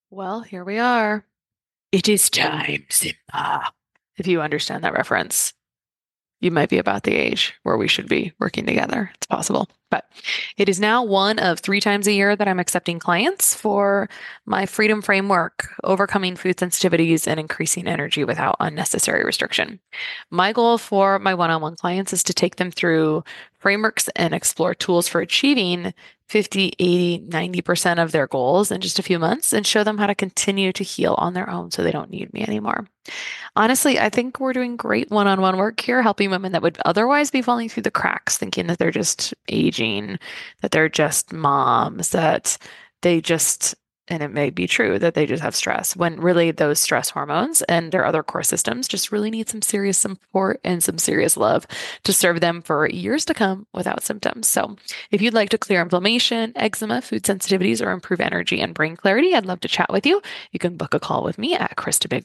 Well, here we are. It is time, Simba. If you understand that reference, you might be about the age where we should be working together. It's possible. But it is now one of 3 times a year that I'm accepting clients for my Freedom Framework, overcoming food sensitivities and increasing energy without unnecessary restriction. My goal for my one-on-one clients is to take them through frameworks and explore tools for achieving 50, 80, 90% of their goals in just a few months and show them how to continue to heal on their own so they don't need me anymore. Honestly, I think we're doing great one-on-one work here, helping women that would otherwise be falling through the cracks, thinking that they're just aging, that they're just moms, that they just, and it may be true that they just have stress, when really those stress hormones and their other core systems just really need some serious support and some serious love to serve them for years to come without symptoms. So if you'd like to clear inflammation, eczema, food sensitivities, or improve energy and brain clarity, I'd love to chat with you. You can book a call with me at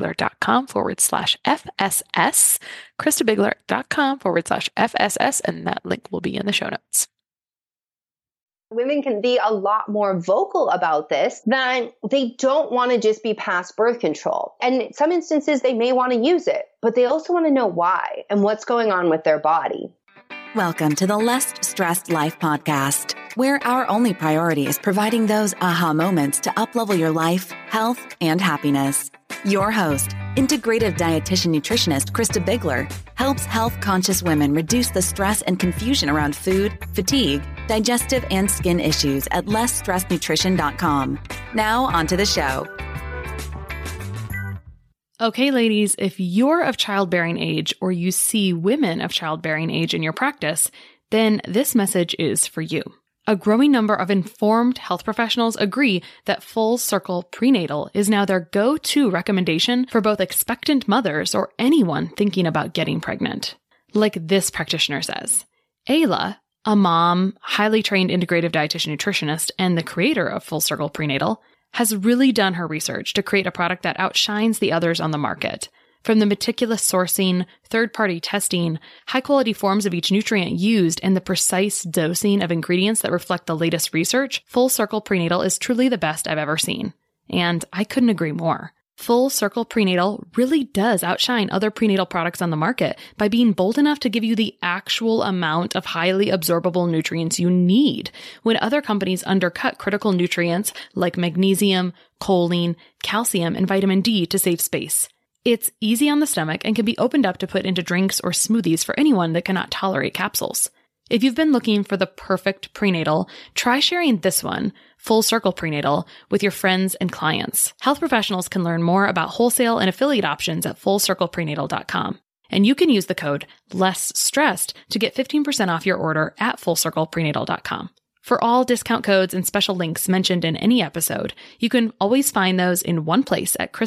KristaBigler.com/FSS, KristaBigler.com/FSS, and that link will be in the show notes. Women can be a lot more vocal about this, that they don't want to just be past birth control. And in some instances, they may want to use it, but they also want to know why and what's going on with their body. Welcome to the Less Stressed Life podcast, where our only priority is providing those aha moments to uplevel your life, health, and happiness. Your host, integrative dietitian nutritionist Krista Bigler, helps health-conscious women reduce the stress and confusion around food, fatigue, digestive, and skin issues at lessstressednutrition.com. Now, onto the show. Okay, ladies, if you're of childbearing age or you see women of childbearing age in your practice, then this message is for you. A growing number of informed health professionals agree that Full Circle Prenatal is now their go-to recommendation for both expectant mothers or anyone thinking about getting pregnant. Like this practitioner says, Ayla, a mom, highly trained integrative dietitian nutritionist, and the creator of Full Circle Prenatal, has really done her research to create a product that outshines the others on the market. From the meticulous sourcing, third-party testing, high-quality forms of each nutrient used, and the precise dosing of ingredients that reflect the latest research, Full Circle Prenatal is truly the best I've ever seen. And I couldn't agree more. Full Circle Prenatal really does outshine other prenatal products on the market by being bold enough to give you the actual amount of highly absorbable nutrients you need when other companies undercut critical nutrients like magnesium, choline, calcium, and vitamin D to save space. It's easy on the stomach and can be opened up to put into drinks or smoothies for anyone that cannot tolerate capsules. If you've been looking for the perfect prenatal, try sharing this one, Full Circle Prenatal, with your friends and clients. Health professionals can learn more about wholesale and affiliate options at fullcircleprenatal.com. And you can use the code LESSSTRESSED to get 15% off your order at fullcircleprenatal.com. For all discount codes and special links mentioned in any episode, you can always find those in one place at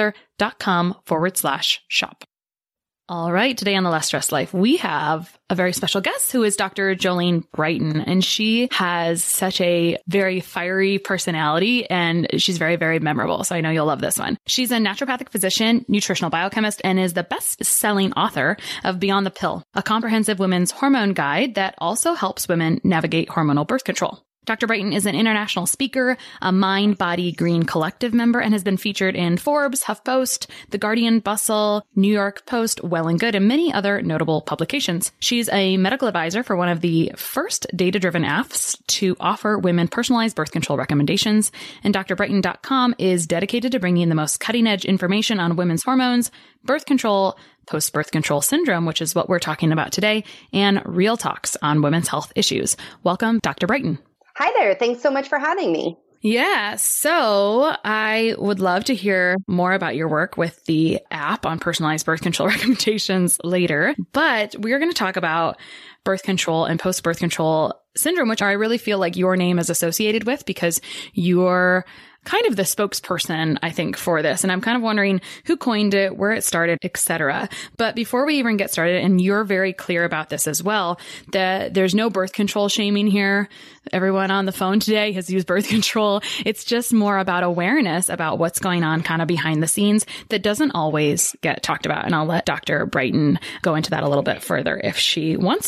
KristaBigler.com/shop. All right, today on The Less Stressed Life, we have a very special guest who is Dr. Jolene Brighten, and she has such a very fiery personality, and she's very, very memorable. So I know you'll love this one. She's a naturopathic physician, nutritional biochemist, and is the best-selling author of Beyond the Pill, a comprehensive women's hormone guide that also helps women navigate hormonal birth control. Dr. Brighten is an international speaker, a Mind Body Green Collective member, and has been featured in Forbes, HuffPost, The Guardian, Bustle, New York Post, Well and Good, and many other notable publications. She's a medical advisor for one of the first data-driven apps to offer women personalized birth control recommendations, and drbrighten.com is dedicated to bringing the most cutting-edge information on women's hormones, birth control, post-birth control syndrome, which is what we're talking about today, and real talks on women's health issues. Welcome, Dr. Brighten. Hi there. Thanks so much for having me. Yeah, so I would love to hear more about your work with the app on personalized birth control recommendations later, but we're going to talk about birth control and post-birth control syndrome, which I really feel like your name is associated with because you're kind of the spokesperson, I think, for this. And I'm kind of wondering who coined it, where it started, etc. But before we even get started, and you're very clear about this as well, that there's no birth control shaming here. Everyone on the phone today has used birth control. It's just more about awareness about what's going on kind of behind the scenes that doesn't always get talked about. And I'll let Dr. Brighten go into that a little bit further if she wants to.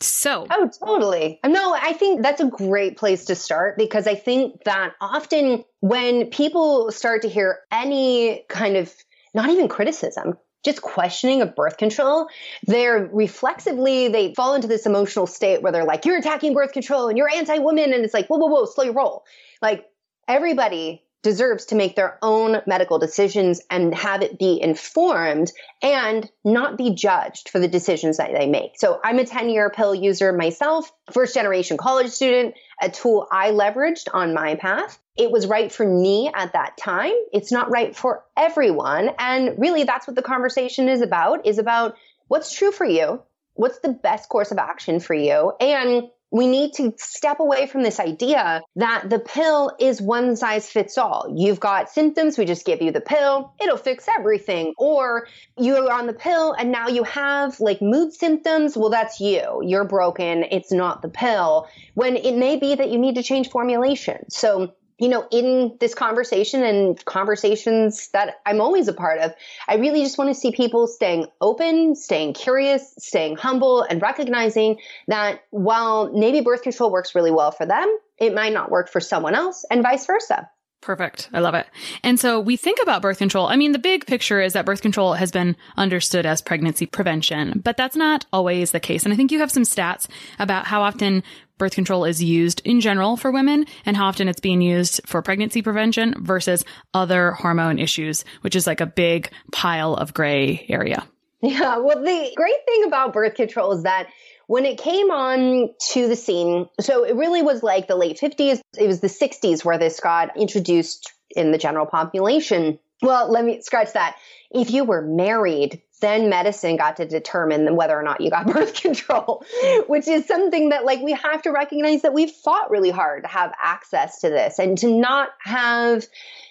Oh, totally. No, I think that's a great place to start, because I think that often when people start to hear any kind of, not even criticism, just questioning of birth control, they're reflexively, they fall into this emotional state where they're like, you're attacking birth control and you're anti-woman. And it's like, whoa, slow your roll. Like, everybody deserves to make their own medical decisions and have it be informed and not be judged for the decisions that they make. So I'm a 10-year pill user myself, first generation college student, a tool I leveraged on my path. It was right for me at that time. It's not right for everyone. And really, that's what the conversation is about what's true for you, what's the best course of action for you. And we need to step away from this idea that the pill is one size fits all. You've got symptoms, we just give you the pill, it'll fix everything. Or you're on the pill and now you have like mood symptoms. Well, that's you. You're broken. It's not the pill. When it may be that you need to change formulation. So, in this conversation and conversations that I'm always a part of, I really just want to see people staying open, staying curious, staying humble, and recognizing that while maybe birth control works really well for them, it might not work for someone else, and vice versa. Perfect. I love it. And so we think about birth control. I mean, the big picture is that birth control has been understood as pregnancy prevention, but that's not always the case. And I think you have some stats about how often birth control is used in general for women and how often it's being used for pregnancy prevention versus other hormone issues, which is like a big pile of gray area. Yeah. Well, the great thing about birth control is that when it came on to the scene, so it really was like the late 50s, it was the 60s where this got introduced in the general population. Well, let me scratch that. If you were married, then medicine got to determine whether or not you got birth control, which is something that like we have to recognize that we've fought really hard to have access to this and to not have,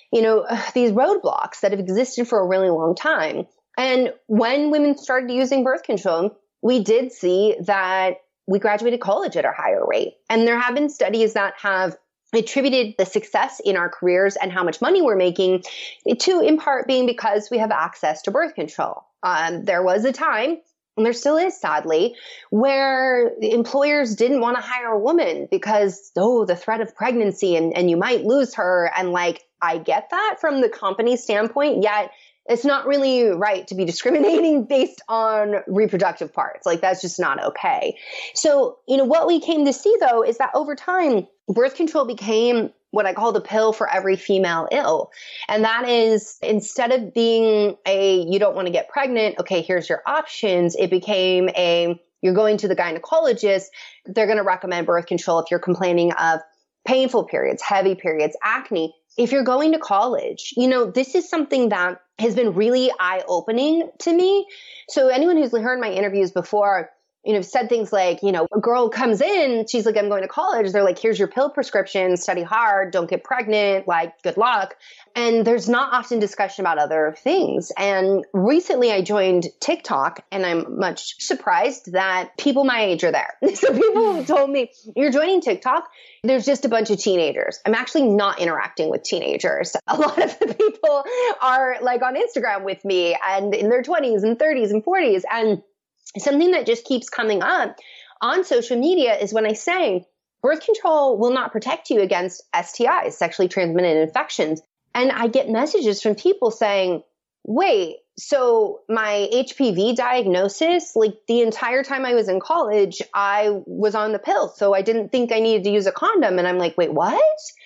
these roadblocks that have existed for a really long time. And when women started using birth control, we did see that we graduated college at a higher rate. And there have been studies that have attributed the success in our careers and how much money we're making to, in part, being because we have access to birth control. There was a time, and there still is, sadly, where employers didn't want to hire a woman because, the threat of pregnancy and you might lose her. And like, I get that from the company standpoint, yet it's not really right to be discriminating based on reproductive parts. Like, that's just not okay. So, what we came to see, though, is that over time, birth control became what I call the pill for every female ill. And that is, instead of being you don't want to get pregnant, okay, here's your options, it became you're going to the gynecologist, they're going to recommend birth control if you're complaining of painful periods, heavy periods, acne. If you're going to college, this is something that has been really eye-opening to me. So anyone who's heard my interviews before, said things like, a girl comes in, she's like, I'm going to college. They're like, here's your pill prescription, study hard, don't get pregnant, like, good luck. And there's not often discussion about other things. And recently I joined TikTok, and I'm much surprised that people my age are there. So people told me, you're joining TikTok, there's just a bunch of teenagers. I'm actually not interacting with teenagers. A lot of the people are like on Instagram with me and in their 20s and 30s and 40s. And something that just keeps coming up on social media is when I say birth control will not protect you against STIs, sexually transmitted infections. And I get messages from people saying, wait, so my HPV diagnosis, like the entire time I was in college, I was on the pill. So I didn't think I needed to use a condom. And I'm like, wait, what?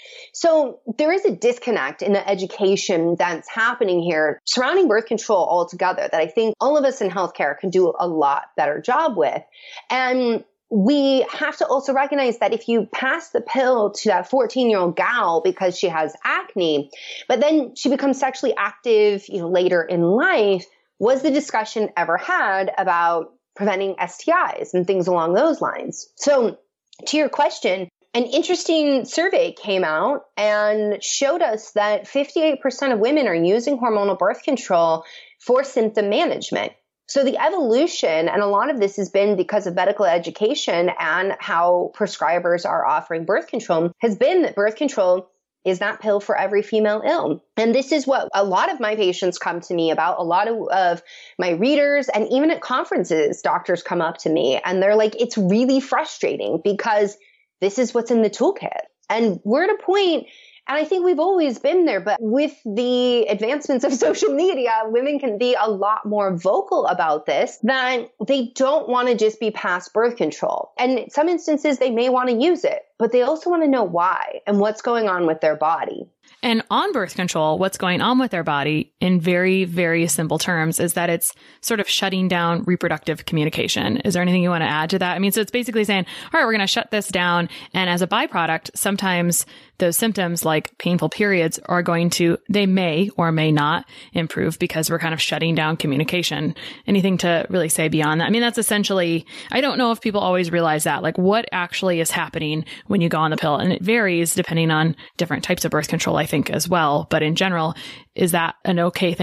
So there is a disconnect in the education that's happening here surrounding birth control altogether that I think all of us in healthcare can do a lot better job with. And we have to also recognize that if you pass the pill to that 14-year-old gal because she has acne, but then she becomes sexually active, later in life, was the discussion ever had about preventing STIs and things along those lines? So to your question, an interesting survey came out and showed us that 58% of women are using hormonal birth control for symptom management. So the evolution, and a lot of this has been because of medical education and how prescribers are offering birth control, has been that birth control is that pill for every female ill? And this is what a lot of my patients come to me about. A lot of my readers, and even at conferences, doctors come up to me and they're like, it's really frustrating because this is what's in the toolkit. And we're at a point, and I think we've always been there, but with the advancements of social media, women can be a lot more vocal about this, that they don't want to just be past birth control. And in some instances, they may want to use it, but they also want to know why and what's going on with their body. And on birth control, what's going on with their body in very, very simple terms is that it's sort of shutting down reproductive communication. Is there anything you want to add to that? I mean, so it's basically saying, all right, we're going to shut this down. And as a byproduct, sometimes those symptoms like painful periods are going to, they may or may not improve because we're kind of shutting down communication. Anything to really say beyond that? I mean, that's essentially, I don't know if people always realize that, like what actually is happening when you go on the pill. And it varies depending on different types of birth control, I think, as well. But in general, is that okay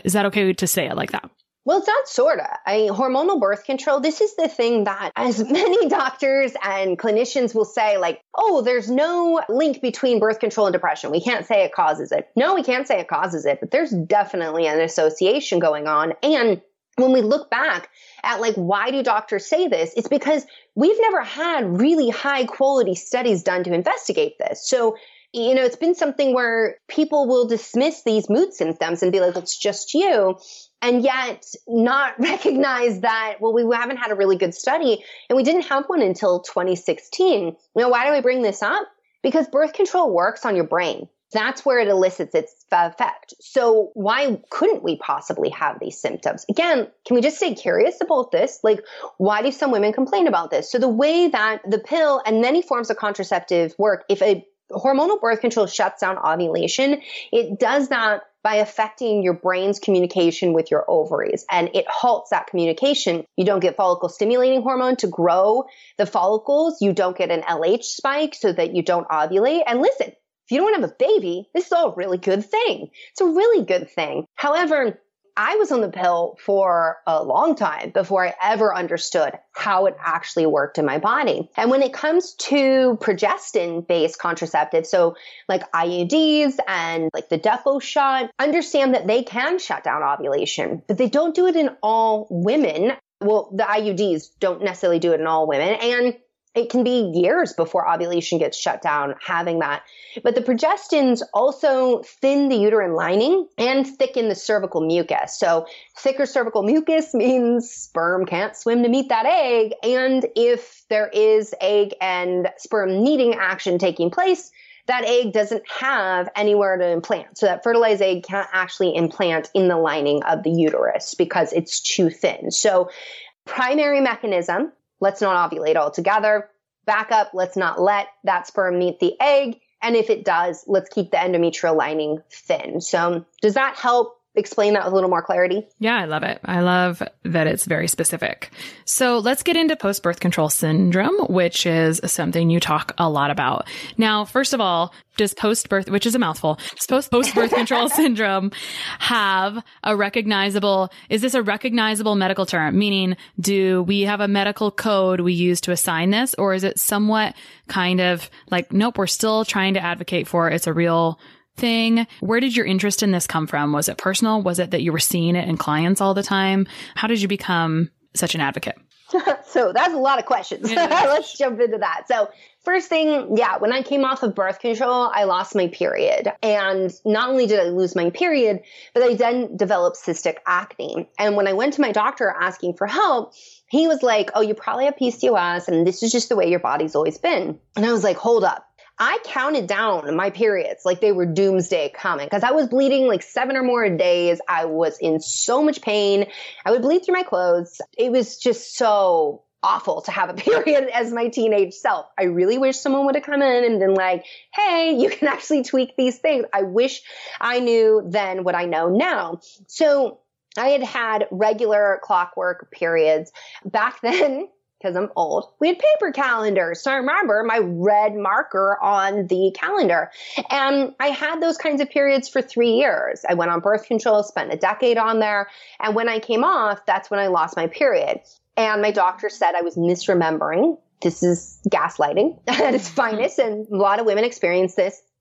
to say it like that? Well, it's not sorta. Hormonal birth control, this is the thing that as many doctors and clinicians will say, like, oh, there's no link between birth control and depression. We can't say it causes it. No, we can't say it causes it, but there's definitely an association going on. And when we look back at like, why do doctors say this? It's because we've never had really high quality studies done to investigate this. So, you know, it's been something where people will dismiss these mood symptoms and be like, it's just you. And yet not recognize that, well, we haven't had a really good study and we didn't have one until 2016. You know, why do I bring this up? Because birth control works on your brain. That's where it elicits its effect. So why couldn't we possibly have these symptoms? Again, can we just stay curious about this? Like, why do some women complain about this? So the way that the pill and many forms of contraceptive work, if a hormonal birth control shuts down ovulation, it does that by affecting your brain's communication with your ovaries, and it halts that communication. You don't get follicle stimulating hormone to grow the follicles. You don't get an LH spike so that you don't ovulate. And listen, if you don't have a baby, this is all a really good thing. It's a really good thing. However, I was on the pill for a long time before I ever understood how it actually worked in my body. And when it comes to progestin-based contraceptives, so like IUDs and like the Depo shot, understand that they can shut down ovulation, but they don't do it in all women. Well, the IUDs don't necessarily do it in all women. And it can be years before ovulation gets shut down having that. But the progestins also thin the uterine lining and thicken the cervical mucus. So thicker cervical mucus means sperm can't swim to meet that egg. And if there is egg and sperm needing action taking place, that egg doesn't have anywhere to implant. So that fertilized egg can't actually implant in the lining of the uterus because it's too thin. So primary mechanism, let's not ovulate altogether. Back up, let's not let that sperm meet the egg. And if it does, let's keep the endometrial lining thin. So does that help explain that with a little more clarity? Yeah, I love it. I love that it's very specific. So let's get into post-birth control syndrome, which is something you talk a lot about. Now, first of all, does post-birth, which is a mouthful, does post-birth control syndrome have a recognizable, is this a recognizable medical term? Meaning, do we have a medical code we use to assign this? Or is it somewhat kind of like, nope, we're still trying to advocate for it. It's a real thing. Where did your interest in this come from? Was it personal? Was it that you were seeing it in clients all the time? How did you become such an advocate? So that's a lot of questions. Yeah. Let's jump into that. So first thing, when I came off of birth control, I lost my period. And not only did I lose my period, but I then developed cystic acne. And when I went to my doctor asking for help, he was like, oh, you probably have PCOS and this is just the way your body's always been. And I was like, hold up. I counted down my periods like they were doomsday coming because I was bleeding like 7 or more days. I was in so much pain. I would bleed through my clothes. It was just so awful to have a period as my teenage self. I really wish someone would have come in and been like, hey, you can actually tweak these things. I wish I knew then what I know now. So I had had regular clockwork periods back then. Because I'm old, we had paper calendars. So I remember my red marker on the calendar. And I had those kinds of periods for 3 years. I went on birth control, spent a decade on there. And when I came off, that's when I lost my period. And my doctor said I was misremembering. This is gaslighting at its finest. And a lot of women experience this.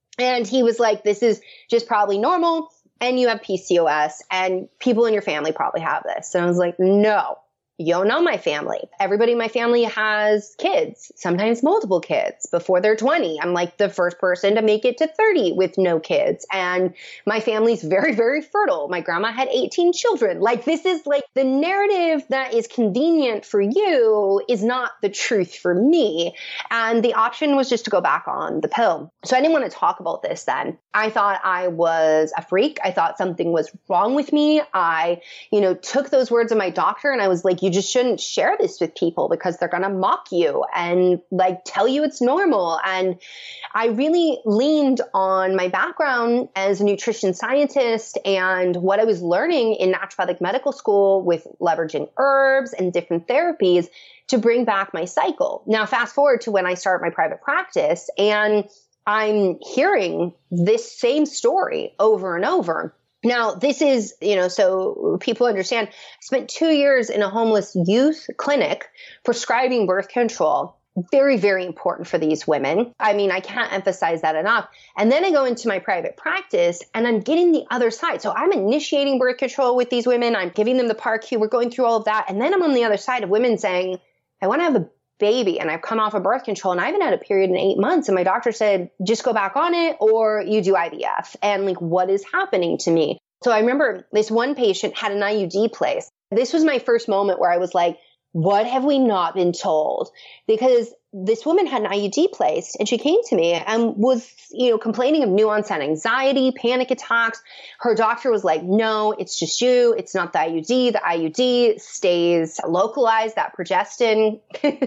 And he was like, this is just probably normal. And you have PCOS and people in your family probably have this. And I was like, no. You don't know my family. Everybody in my family has kids, sometimes multiple kids before they're 20. I'm like the first person to make it to 30 with no kids. And my family's very, very fertile. My grandma had 18 children. Like, this is like the narrative that is convenient for you is not the truth for me. And the option was just to go back on the pill. So I didn't want to talk about this then. I thought I was a freak. I thought something was wrong with me. I, took those words of my doctor and I was like, you just shouldn't share this with people because they're going to mock you and like tell you it's normal. And I really leaned on my background as a nutrition scientist and what I was learning in naturopathic medical school with leveraging herbs and different therapies to bring back my cycle. Now, fast forward to when I start my private practice and I'm hearing this same story over and over. Now, this is, so people understand, I spent 2 years in a homeless youth clinic prescribing birth control. Very, very important for these women. I mean, I can't emphasize that enough. And then I go into my private practice and I'm getting the other side. So I'm initiating birth control with these women. I'm giving them the PAR-Q. We're going through all of that. And then I'm on the other side of women saying, I want to have a baby and I've come off of birth control and I haven't had a period in 8 months. And my doctor said, just go back on it or you do IVF. And like, what is happening to me? So I remember this one patient had an IUD placed. This was my first moment where I was like, what have we not been told? Because this woman had an IUD placed and she came to me and was, complaining of new onset anxiety, panic attacks. Her doctor was like, no, it's just you. It's not the IUD. The IUD stays localized, that progestin.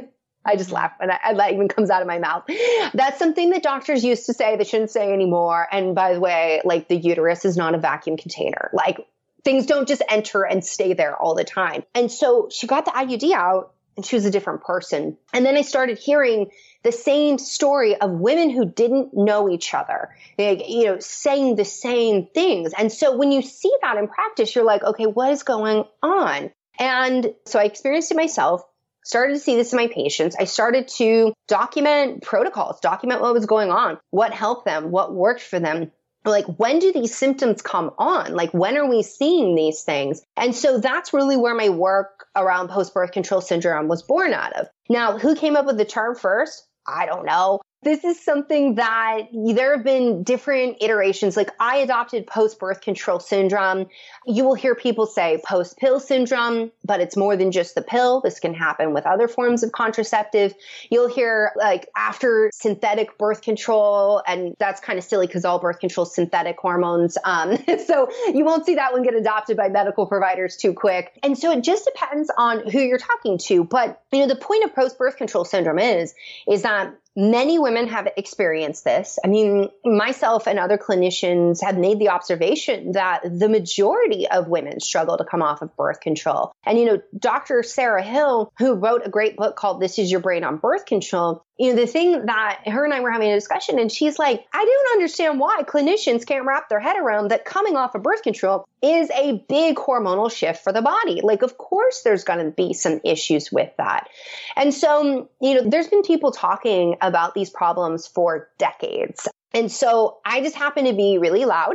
I just laugh and that even comes out of my mouth. That's something that doctors used to say. They shouldn't say anymore. And by the way, like the uterus is not a vacuum container. Like things don't just enter and stay there all the time. And so she got the IUD out and she was a different person. And then I started hearing the same story of women who didn't know each other, saying the same things. And so when you see that in practice, you're like, okay, what is going on? And so I experienced it myself. Started to see this in my patients. I started to document protocols, document what was going on, what helped them, what worked for them. Like, when do these symptoms come on? Like, when are we seeing these things? And so that's really where my work around post-birth control syndrome was born out of. Now, who came up with the term first? I don't know. This is something that there have been different iterations. Like, I adopted post-birth control syndrome. You will hear people say post-pill syndrome, but it's more than just the pill. This can happen with other forms of contraceptive. You'll hear like after synthetic birth control, and that's kind of silly because all birth control is synthetic hormones. So you won't see that one get adopted by medical providers too quick. And so it just depends on who you're talking to. But, the point of post-birth control syndrome is that many women have experienced this. I mean, myself and other clinicians have made the observation that the majority of women struggle to come off of birth control. And, Dr. Sarah Hill, who wrote a great book called This Is Your Brain on Birth Control, the thing that her and I were having a discussion, and she's like, I don't understand why clinicians can't wrap their head around that coming off of birth control is a big hormonal shift for the body. Like, of course, there's going to be some issues with that. And so, there's been people talking about these problems for decades. And so I just happened to be really loud.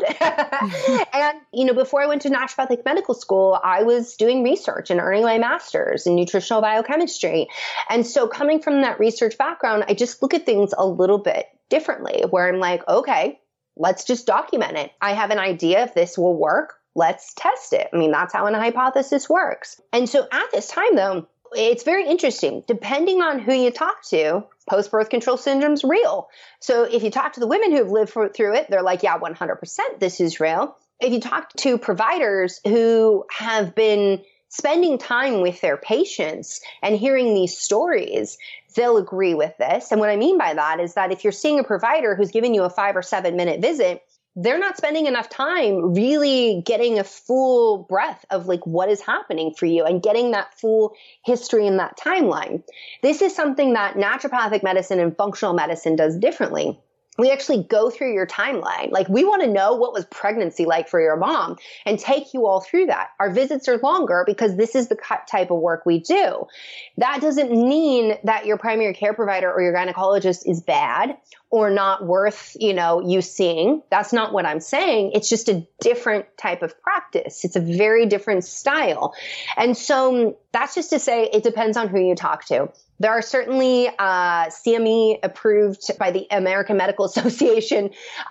And, before I went to naturopathic medical school, I was doing research and earning my master's in nutritional biochemistry. And so coming from that research background, I just look at things a little bit differently, where I'm like, okay, let's just document it. I have an idea if this will work. Let's test it. I mean, that's how a hypothesis works. And so at this time, though, it's very interesting. Depending on who you talk to, post-birth control syndrome's real. So if you talk to the women who have lived through it, they're like, yeah, 100% this is real. If you talk to providers who have been spending time with their patients and hearing these stories, they'll agree with this. And what I mean by that is that if you're seeing a provider who's giving you a 5 or 7 minute visit, they're not spending enough time really getting a full breadth of like what is happening for you and getting that full history and that timeline. This is something that naturopathic medicine and functional medicine does differently. we actually go through your timeline. Like, we want to know what was pregnancy like for your mom and take you all through that. Our visits are longer because this is the type of work we do. That doesn't mean that your primary care provider or your gynecologist is bad or not worth, you seeing. That's not what I'm saying. It's just a different type of practice. It's a very different style. And so that's just to say it depends on who you talk to. There are certainly CME approved by the American Medical Association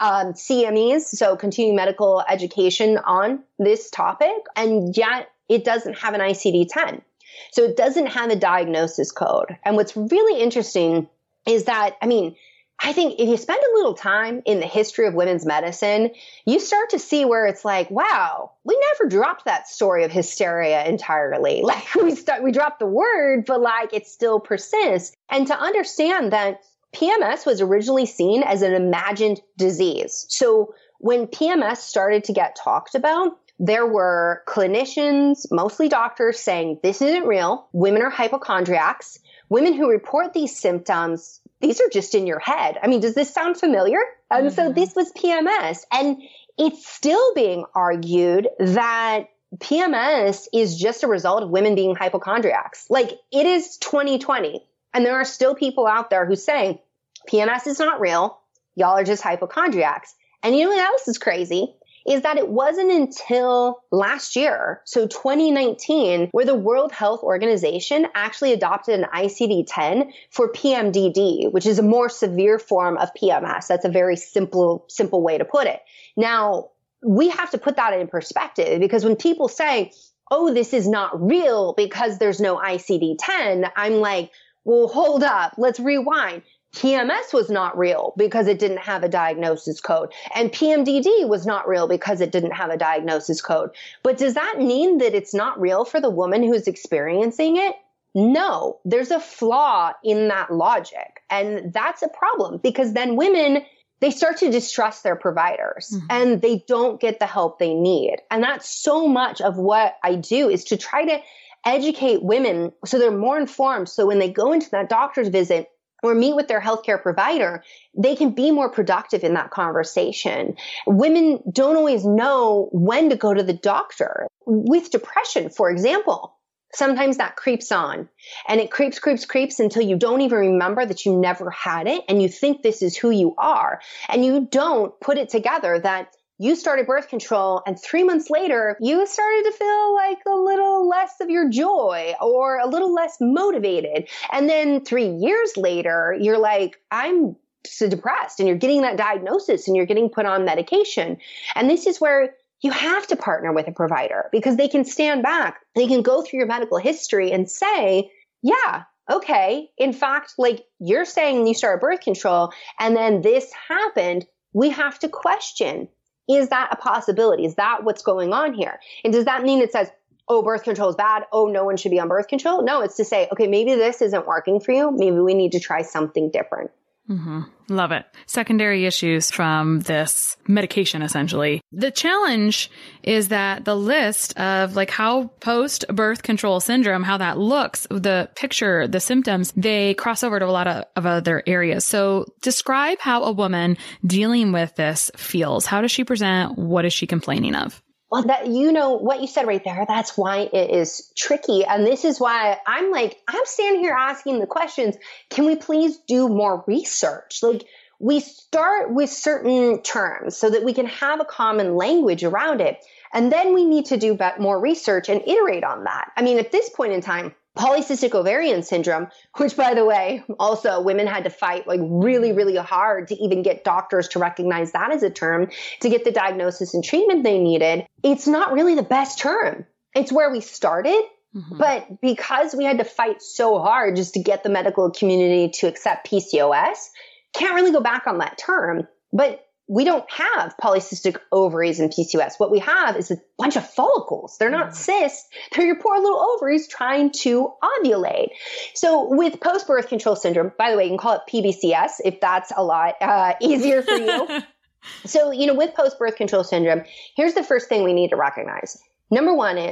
CMEs, so continuing medical education on this topic, and yet it doesn't have an ICD-10. So it doesn't have a diagnosis code. And what's really interesting is that, I think if you spend a little time in the history of women's medicine, you start to see where it's like, wow, we never dropped that story of hysteria entirely. Like we dropped the word, but it still persists. And to understand that PMS was originally seen as an imagined disease. So when PMS started to get talked about, there were clinicians, mostly doctors, saying this isn't real. Women are hypochondriacs. Women who report these symptoms, these are just in your head. Does this sound familiar? And so this was PMS. And it's still being argued that PMS is just a result of women being hypochondriacs. It is 2020. And there are still people out there who say PMS is not real. Y'all are just hypochondriacs. And you know what else is crazy? Is that it wasn't until last year, so 2019, where the World Health Organization actually adopted an ICD-10 for PMDD, which is a more severe form of PMS. That's a very simple way to put it. Now, we have to put that in perspective, because when people say, oh, this is not real because there's no ICD-10, I'm like, well, hold up, let's rewind. PMS was not real because it didn't have a diagnosis code. And PMDD was not real because it didn't have a diagnosis code. But does that mean that it's not real for the woman who's experiencing it? No, there's a flaw in that logic. And that's a problem, because then women, they start to distrust their providers and they don't get the help they need. And that's so much of what I do, is to try to educate women so they're more informed. So when they go into that doctor's visit or meet with their healthcare provider, they can be more productive in that conversation. Women don't always know when to go to the doctor. With depression, for example, sometimes that creeps on, and it creeps until you don't even remember that you never had it, and you think this is who you are, and you don't put it together that you started birth control and 3 months later, you started to feel like a little less of your joy or a little less motivated. And then 3 years later, you're like, I'm so depressed, and you're getting that diagnosis and you're getting put on medication. And this is where you have to partner with a provider, because they can stand back. They can go through your medical history and say, yeah, okay, in fact, you're saying you started birth control and then this happened. We have to question, is that a possibility? Is that what's going on here? And does that mean it says, oh, birth control is bad, oh, no one should be on birth control? No, it's to say, okay, maybe this isn't working for you. Maybe we need to try something different. Love it. Secondary issues from this medication, essentially. The challenge is that the list of how post-birth control syndrome, how that looks, the picture, the symptoms, they cross over to a lot of other areas. So describe how a woman dealing with this feels. How does she present? What is she complaining of? Well, what you said right there, that's why it is tricky. And this is why I'm standing here asking the questions. Can we please do more research? We start with certain terms so that we can have a common language around it. And then we need to do more research and iterate on that. At this point in time, polycystic ovarian syndrome, which, by the way, also women had to fight really, really hard to even get doctors to recognize that as a term, to get the diagnosis and treatment they needed. It's not really the best term. It's where we started. But because we had to fight so hard just to get the medical community to accept PCOS, can't really go back on that term. But we don't have polycystic ovaries and PCOS. What we have is a bunch of follicles. They're not cysts. They're your poor little ovaries trying to ovulate. So with post-birth control syndrome, by the way, you can call it PBCS if that's a lot easier for you. So, with post-birth control syndrome, here's the first thing we need to recognize. Number one is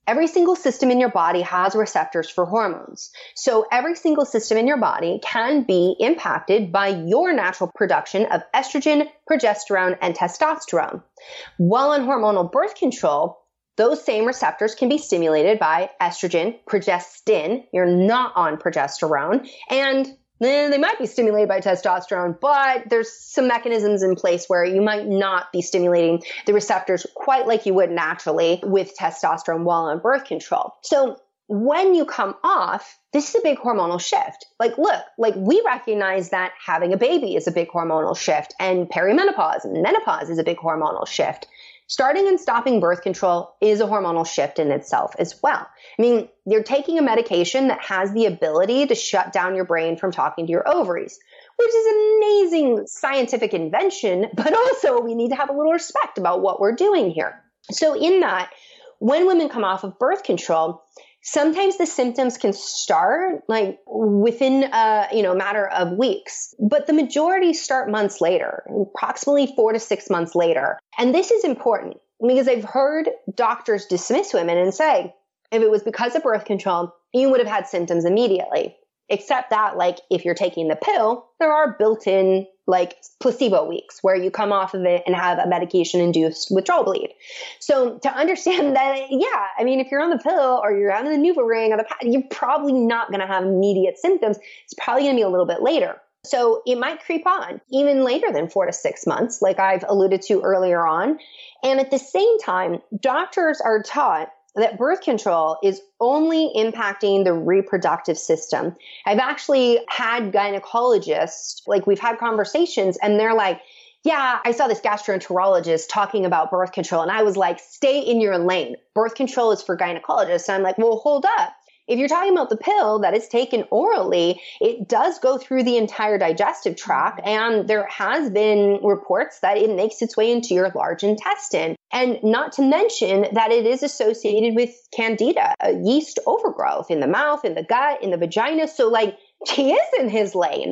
Every single system in your body has receptors for hormones. So every single system in your body can be impacted by your natural production of estrogen, progesterone, and testosterone. While on hormonal birth control, those same receptors can be stimulated by estrogen, progestin. You're not on progesterone. And they might be stimulated by testosterone, but there's some mechanisms in place where you might not be stimulating the receptors quite like you would naturally with testosterone while on birth control. So when you come off, this is a big hormonal shift. Look, we recognize that having a baby is a big hormonal shift, and perimenopause and menopause is a big hormonal shift. Starting and stopping birth control is a hormonal shift in itself as well. I mean, you're taking a medication that has the ability to shut down your brain from talking to your ovaries, which is an amazing scientific invention, but also we need to have a little respect about what we're doing here. So in that, when women come off of birth control, sometimes the symptoms can start within a matter of weeks, but the majority start months later, approximately 4 to 6 months later. And this is important because I've heard doctors dismiss women and say, if it was because of birth control, you would have had symptoms immediately. Except that, if you're taking the pill, there are built-in placebo weeks where you come off of it and have a medication-induced withdrawal bleed. So to understand that, if you're on the pill or you're on the NuvaRing or you're probably not going to have immediate symptoms. It's probably going to be a little bit later. So it might creep on even later than 4 to 6 months, like I've alluded to earlier on. And at the same time, doctors are taught that birth control is only impacting the reproductive system. I've actually had gynecologists, we've had conversations and they're like, yeah, I saw this gastroenterologist talking about birth control. And I was like, stay in your lane. Birth control is for gynecologists. And I'm like, well, hold up. If you're talking about the pill that is taken orally, it does go through the entire digestive tract. And there has been reports that it makes its way into your large intestine. And not to mention that it is associated with candida, a yeast overgrowth in the mouth, in the gut, in the vagina. So he is in his lane.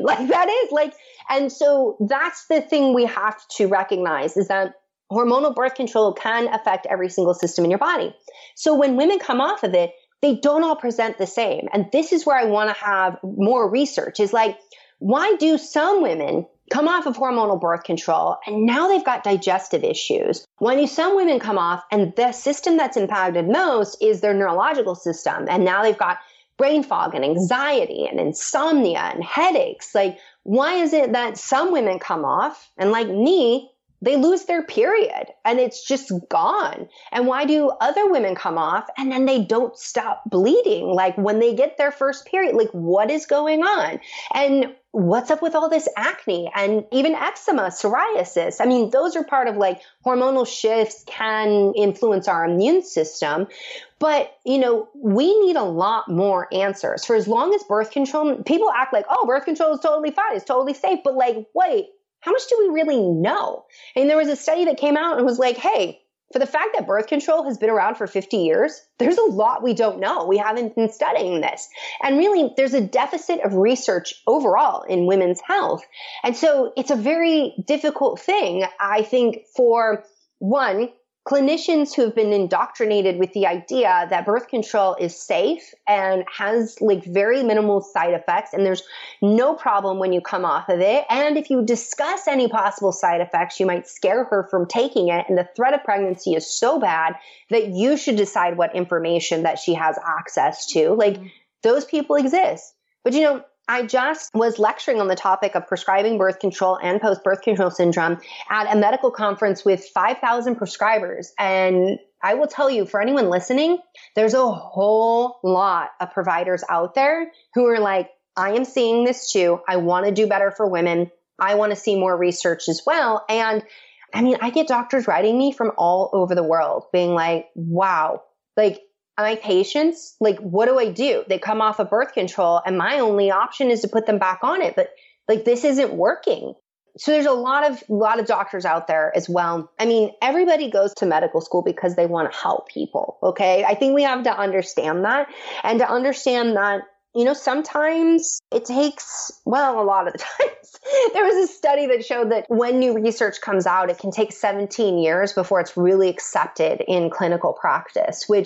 And so that's the thing we have to recognize is that hormonal birth control can affect every single system in your body. So when women come off of it, they don't all present the same. And this is where I want to have more research is why do some women come off of hormonal birth control and now they've got digestive issues? Why do some women come off and the system that's impacted most is their neurological system? And now they've got brain fog and anxiety and insomnia and headaches. Why is it that some women come off and like me, they lose their period and it's just gone? And why do other women come off and then they don't stop bleeding? When they get their first period, what is going on? And what's up with all this acne and even eczema, psoriasis? I mean, those are part of hormonal shifts can influence our immune system. But, we need a lot more answers. For as long as birth control, people act birth control is totally fine. It's totally safe. But wait, how much do we really know? And there was a study that came out and was hey, for the fact that birth control has been around for 50 years, there's a lot we don't know. We haven't been studying this. And really, there's a deficit of research overall in women's health. And so it's a very difficult thing, I think, for one, clinicians who have been indoctrinated with the idea that birth control is safe and has very minimal side effects and there's no problem when you come off of it. And if you discuss any possible side effects, you might scare her from taking it. And the threat of pregnancy is so bad that you should decide what information that she has access to. Those people exist. But I just was lecturing on the topic of prescribing birth control and post-birth control syndrome at a medical conference with 5,000 prescribers. And I will tell you, for anyone listening, there's a whole lot of providers out there who are I am seeing this too. I want to do better for women. I want to see more research as well. And I get doctors writing me from all over the world being wow, my patients, what do I do? They come off of birth control and my only option is to put them back on it. But this isn't working. So there's a lot of doctors out there as well. Everybody goes to medical school because they want to help people. Okay. I think we have to understand that and to understand that, sometimes it takes, a lot of the times. There was a study that showed that when new research comes out, it can take 17 years before it's really accepted in clinical practice, which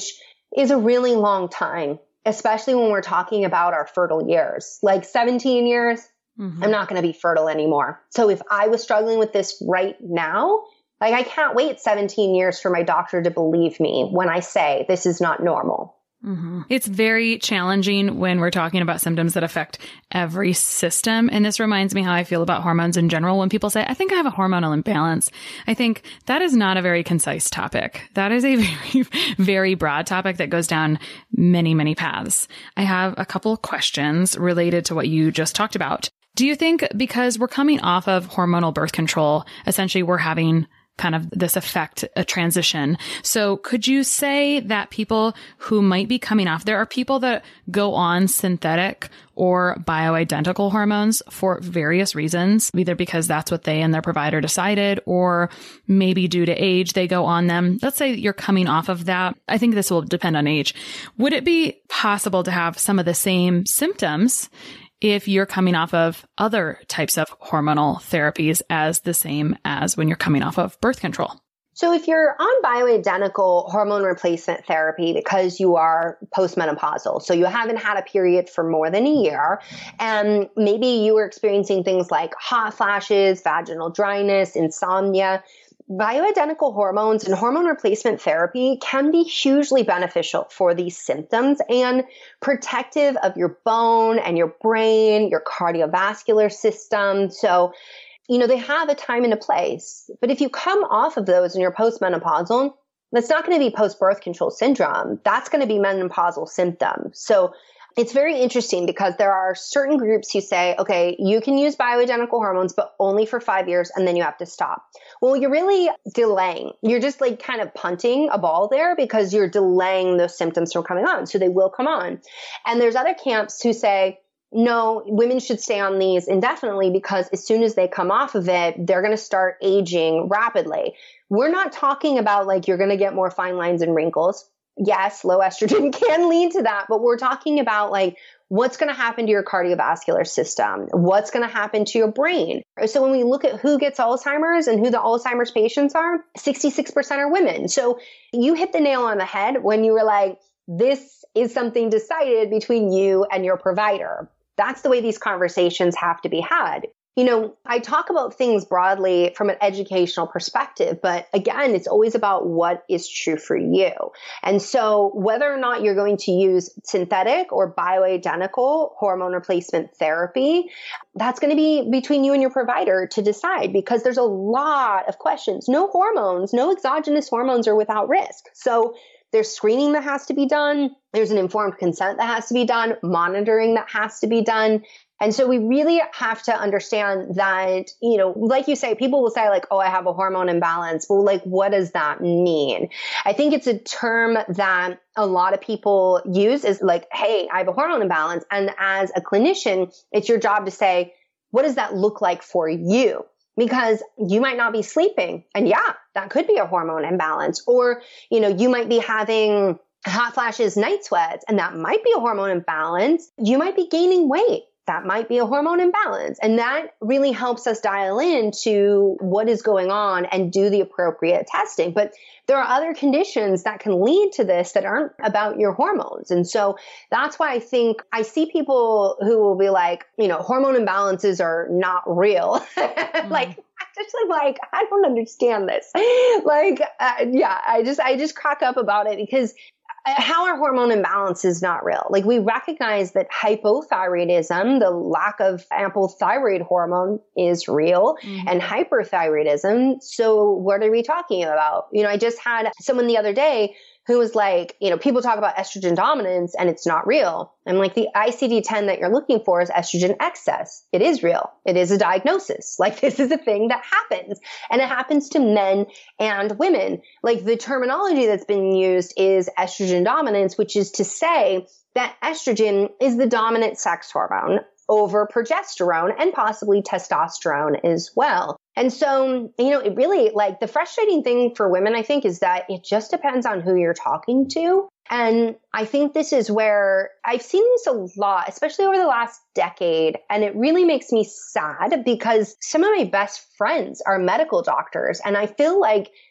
is a really long time, especially when we're talking about our fertile years. Like 17 years, I'm not going to be fertile anymore. So if I was struggling with this right now, like I can't wait 17 years for my doctor to believe me when I say this is not normal. It's very challenging when we're talking about symptoms that affect every system. And this reminds me how I feel about hormones in general. When people say, I think I have a hormonal imbalance, I think that is not a very concise topic. That is a very, very broad topic that goes down many, many paths. I have a couple of questions related to what you just talked about. Do you think because we're coming off of hormonal birth control, essentially we're having kind of this effect, a transition. So could you say that people who might be coming off, there are people that go on synthetic or bioidentical hormones for various reasons, either because that's what they and their provider decided, or maybe due to age, they go on them. Let's say you're coming off of that. I think this will depend on age. Would it be possible to have some of the same symptoms if you're coming off of other types of hormonal therapies as the same as when you're coming off of birth control? So if you're on bioidentical hormone replacement therapy because you are postmenopausal, so you haven't had a period for more than a year, and maybe you were experiencing things like hot flashes, vaginal dryness, insomnia, bioidentical hormones and hormone replacement therapy can be hugely beneficial for these symptoms and protective of your bone and your brain, your cardiovascular system. So, they have a time and a place. But if you come off of those and you're postmenopausal, that's not going to be post-birth control syndrome. That's going to be menopausal symptoms. So it's very interesting because there are certain groups who say, okay, you can use bioidentical hormones, but only for 5 years, and then you have to stop. Well, you're really delaying. You're just like kind of punting a ball there because you're delaying those symptoms from coming on. So they will come on. And there's other camps who say, no, women should stay on these indefinitely because as soon as they come off of it, they're going to start aging rapidly. We're not talking about like you're going to get more fine lines and wrinkles. Yes, low estrogen can lead to that, but we're talking about like what's going to happen to your cardiovascular system, what's going to happen to your brain. So when we look at who gets Alzheimer's and who the Alzheimer's patients are, 66% are women. So you hit the nail on the head when you were like, this is something decided between you and your provider. That's the way these conversations have to be had. I talk about things broadly from an educational perspective, but again, it's always about what is true for you. And so whether or not you're going to use synthetic or bioidentical hormone replacement therapy, that's going to be between you and your provider to decide because there's a lot of questions. No exogenous hormones are without risk. So there's screening that has to be done. There's an informed consent that has to be done, monitoring that has to be done. And so we really have to understand that, like you say, people will say like, oh, I have a hormone imbalance. Well, like, what does that mean? I think it's a term that a lot of people use is like, hey, I have a hormone imbalance. And as a clinician, it's your job to say, what does that look like for you? Because you might not be sleeping. And yeah, that could be a hormone imbalance. Or, you might be having hot flashes, night sweats, and that might be a hormone imbalance. You might be gaining weight. That might be a hormone imbalance. And that really helps us dial into what is going on and do the appropriate testing. But there are other conditions that can lead to this that aren't about your hormones. And so that's why I think I see people who will be like, hormone imbalances are not real. Like, I don't understand this. I just crack up about it because how are hormone imbalances not real? Like we recognize that hypothyroidism, the lack of ample thyroid hormone is real and hyperthyroidism. So what are we talking about? I just had someone the other day who was like, people talk about estrogen dominance and it's not real. I'm like, the ICD-10 that you're looking for is estrogen excess. It is real. It is a diagnosis. Like this is a thing that happens and it happens to men and women. Like the terminology that's been used is estrogen dominance, which is to say that estrogen is the dominant sex hormone over progesterone and possibly testosterone as well. And so, it really like the frustrating thing for women, I think, is that it just depends on who you're talking to. And I think this is where I've seen this a lot, especially over the last decade. And it really makes me sad because some of my best friends are medical doctors. And I feel like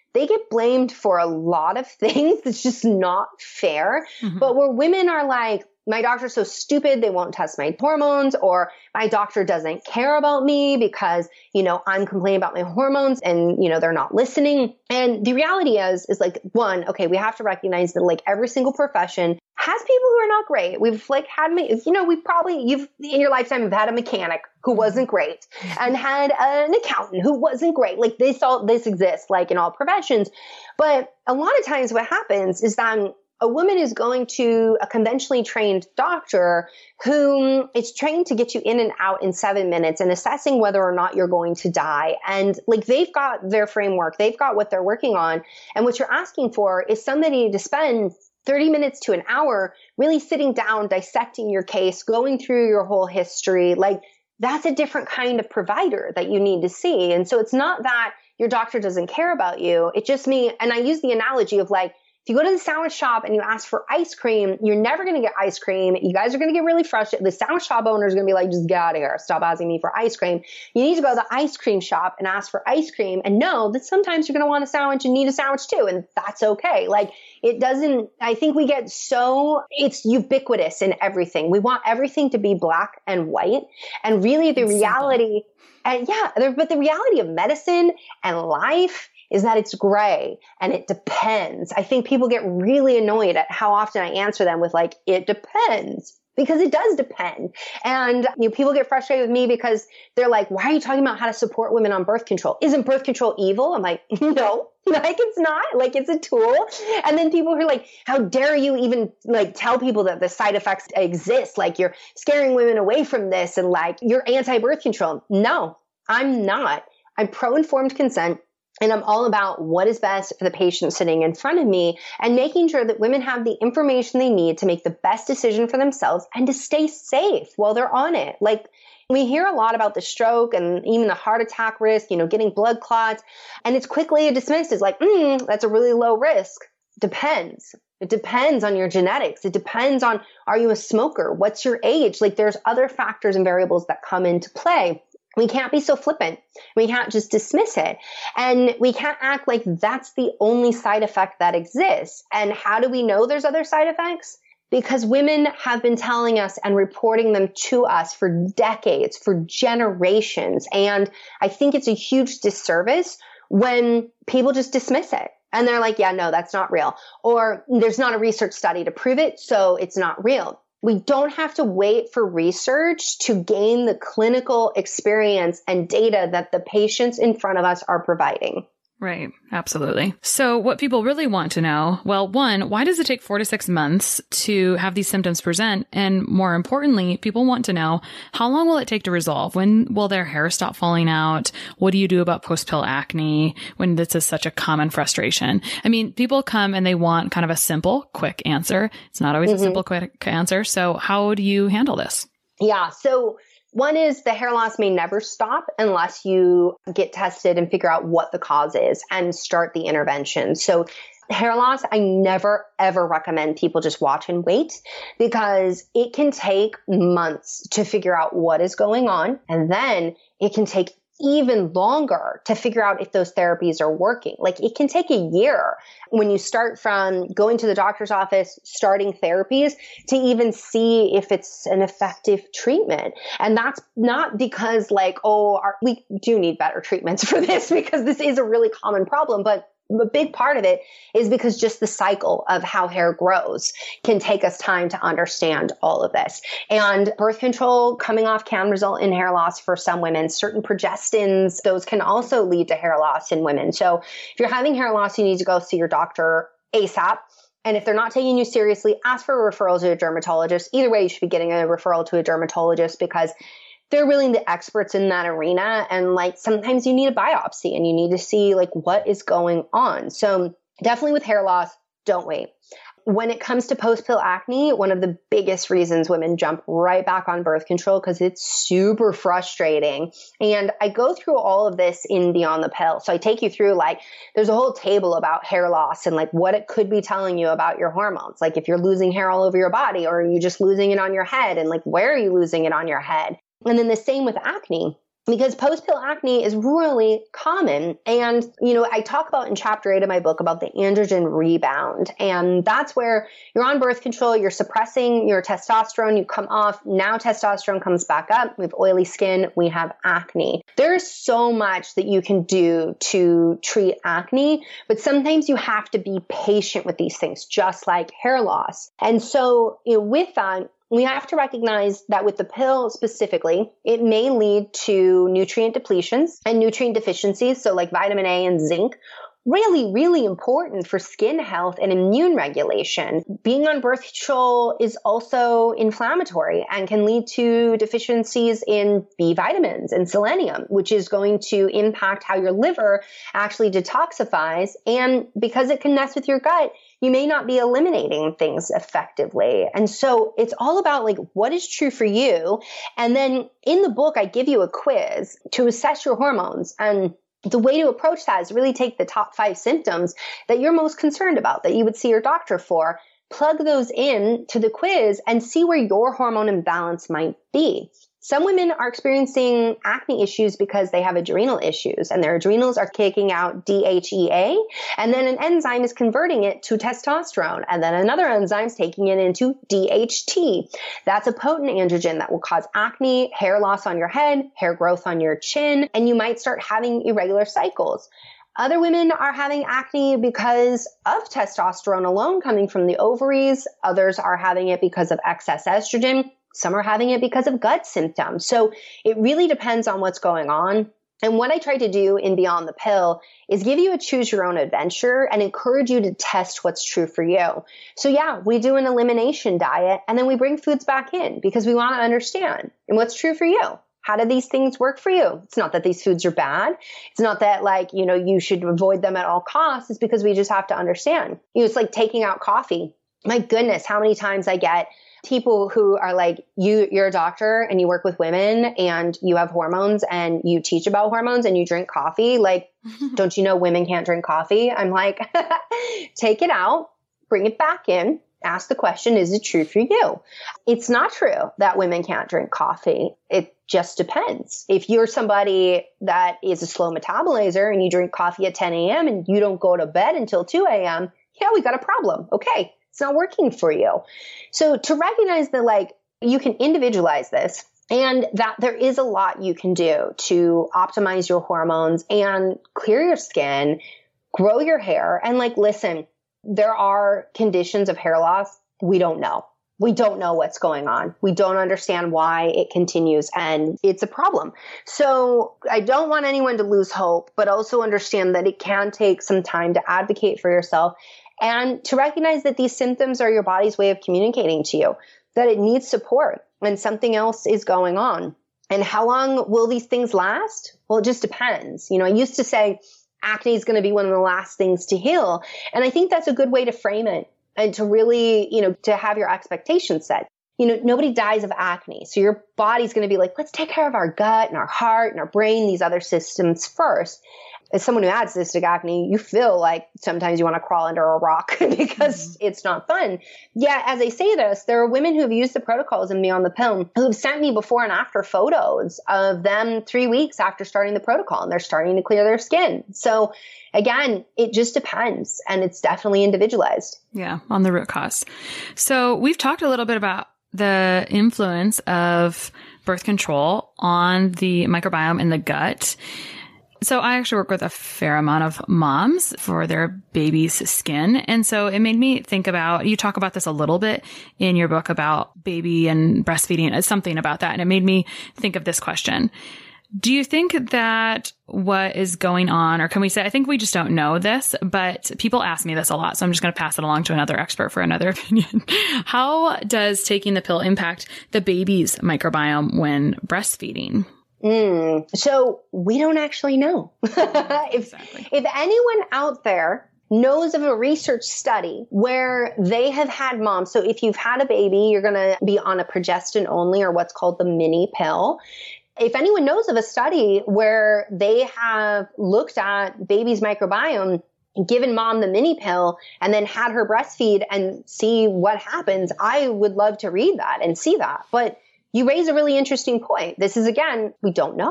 they get blamed for a lot of things. It's just not fair. Mm-hmm. But where women are like, my doctor's so stupid, they won't test my hormones, or my doctor doesn't care about me because, I'm complaining about my hormones and, they're not listening. And the reality is like, one, okay, we have to recognize that like every single profession has people who are not great. We've like had, you've in your lifetime have had a mechanic who wasn't great and had an accountant who wasn't great. Like this exists like in all professions. But a lot of times what happens is that a woman is going to a conventionally trained doctor who is trained to get you in and out in 7 minutes and assessing whether or not you're going to die. And like they've got their framework, they've got what they're working on. And what you're asking for is somebody to spend 30 minutes to an hour really sitting down, dissecting your case, going through your whole history. Like that's a different kind of provider that you need to see. And so it's not that your doctor doesn't care about you. It just means, and I use the analogy of like, if you go to the sandwich shop and you ask for ice cream, you're never going to get ice cream. You guys are going to get really frustrated. The sandwich shop owner is going to be like, just get out of here. Stop asking me for ice cream. You need to go to the ice cream shop and ask for ice cream and know that sometimes you're going to want a sandwich and need a sandwich too. And that's okay. Like I think we get it's ubiquitous in everything. We want everything to be black and white. And really the reality, but the reality of medicine and life is that it's gray and it depends. I think people get really annoyed at how often I answer them with like, it depends, because it does depend. And people get frustrated with me because they're like, why are you talking about how to support women on birth control? Isn't birth control evil? I'm like, no, like it's not. Like it's a tool. And then people who are like, how dare you even like tell people that the side effects exist? Like you're scaring women away from this and like you're anti-birth control. No, I'm not. I'm pro-informed consent. And I'm all about what is best for the patient sitting in front of me and making sure that women have the information they need to make the best decision for themselves and to stay safe while they're on it. Like we hear a lot about the stroke and even the heart attack risk, getting blood clots. And it's quickly dismissed as like, that's a really low risk. Depends. It depends on your genetics. It depends on, are you a smoker? What's your age? Like there's other factors and variables that come into play. We can't be so flippant. We can't just dismiss it. And we can't act like that's the only side effect that exists. And how do we know there's other side effects? Because women have been telling us and reporting them to us for decades, for generations. And I think it's a huge disservice when people just dismiss it. And they're like, yeah, no, that's not real. Or there's not a research study to prove it, so it's not real. We don't have to wait for research to gain the clinical experience and data that the patients in front of us are providing. Right. Absolutely. So what people really want to know, well, one, why does it take 4 to 6 months to have these symptoms present? And more importantly, people want to know, how long will it take to resolve? When will their hair stop falling out? What do you do about post-pill acne when this is such a common frustration? I mean, people come and they want kind of a simple, quick answer. It's not always a simple, quick answer. So how do you handle this? Yeah. So one is the hair loss may never stop unless you get tested and figure out what the cause is and start the intervention. So hair loss, I never, ever recommend people just watch and wait, because it can take months to figure out what is going on. And then it can take even longer to figure out if those therapies are working. Like it can take a year when you start from going to the doctor's office, starting therapies, to even see if it's an effective treatment. And that's not because like, we do need better treatments for this, because this is a really common problem, but a big part of it is because just the cycle of how hair grows can take us time to understand all of this. And birth control coming off can result in hair loss for some women. Certain progestins, those can also lead to hair loss in women. So if you're having hair loss, you need to go see your doctor ASAP. And if they're not taking you seriously, ask for a referral to a dermatologist. Either way, you should be getting a referral to a dermatologist, because they're really the experts in that arena. And like sometimes you need a biopsy and you need to see like what is going on. So definitely with hair loss, don't wait. When it comes to post-pill acne, one of the biggest reasons women jump right back on birth control, because it's super frustrating. And I go through all of this in Beyond the Pill. So I take you through like, there's a whole table about hair loss and like what it could be telling you about your hormones. Like if you're losing hair all over your body, or are you just losing it on your head, and like where are you losing it on your head? And then the same with acne. because post-pill acne is really common. And, I talk about in chapter 8 of my book about the androgen rebound. And that's where you're on birth control, you're suppressing your testosterone, you come off, now testosterone comes back up, we have oily skin, we have acne. There's so much that you can do to treat acne, but sometimes you have to be patient with these things, just like hair loss. And so, with that, we have to recognize that with the pill specifically, it may lead to nutrient depletions and nutrient deficiencies. So like vitamin A and zinc, really, really important for skin health and immune regulation. Being on birth control is also inflammatory and can lead to deficiencies in B vitamins and selenium, which is going to impact how your liver actually detoxifies. And because it can mess with your gut, you may not be eliminating things effectively. And so it's all about like what is true for you. And then in the book, I give you a quiz to assess your hormones. And the way to approach that is really take the top 5 symptoms that you're most concerned about, that you would see your doctor for, plug those in to the quiz and see where your hormone imbalance might be. Some women are experiencing acne issues because they have adrenal issues and their adrenals are kicking out DHEA, and then an enzyme is converting it to testosterone, and then another enzyme is taking it into DHT. That's a potent androgen that will cause acne, hair loss on your head, hair growth on your chin, and you might start having irregular cycles. Other women are having acne because of testosterone alone coming from the ovaries. Others are having it because of excess estrogen. Some are having it because of gut symptoms. So it really depends on what's going on. And what I try to do in Beyond the Pill is give you a choose your own adventure and encourage you to test what's true for you. So yeah, we do an elimination diet and then we bring foods back in because we want to understand and what's true for you. How do these things work for you? It's not that these foods are bad. It's not that you should avoid them at all costs. It's because we just have to understand. It's like taking out coffee. My goodness, how many times I get people who are like, you're a doctor and you work with women and you have hormones and you teach about hormones and you drink coffee. Like, don't you know women can't drink coffee? I'm like, take it out, bring it back in, ask the question, is it true for you? It's not true that women can't drink coffee. It just depends. If you're somebody that is a slow metabolizer and you drink coffee at 10 a.m. and you don't go to bed until 2 a.m., yeah, we got a problem. Okay. It's not working for you. So to recognize that you can individualize this and that there is a lot you can do to optimize your hormones and clear your skin, grow your hair. And listen, there are conditions of hair loss we don't know. We don't know what's going on. We don't understand why it continues, and it's a problem. So I don't want anyone to lose hope, but also understand that it can take some time to advocate for yourself and to recognize that these symptoms are your body's way of communicating to you, that it needs support and something else is going on. And how long will these things last? Well, it just depends. I used to say acne is going to be one of the last things to heal. And I think that's a good way to frame it and to really, to have your expectations set. Nobody dies of acne. So your body's going to be like, let's take care of our gut and our heart and our brain, these other systems first. As someone who had cystic acne, you feel like sometimes you want to crawl under a rock because it's not fun. Yeah, as I say this, there are women who have used the protocols in Beyond the Pill who have sent me before and after photos of them 3 weeks after starting the protocol, and they're starting to clear their skin. So again, it just depends, and it's definitely individualized. Yeah, on the root cause. So we've talked a little bit about the influence of birth control on the microbiome in the gut. So I actually work with a fair amount of moms for their baby's skin. And so it made me think about, you talk about this a little bit in your book about baby and breastfeeding, something about that. And it made me think of this question. Do you think that what is going on, or can we say, I think we just don't know this, but people ask me this a lot. So I'm just going to pass it along to another expert for another opinion. How does taking the pill impact the baby's microbiome when breastfeeding? So we don't actually know. If anyone out there knows of a research study where they have had moms, so if you've had a baby, you're going to be on a progestin only, or what's called the mini pill. If anyone knows of a study where they have looked at baby's microbiome, given mom the mini pill, and then had her breastfeed and see what happens, I would love to read that and see that. But you raise a really interesting point. This is, again, we don't know.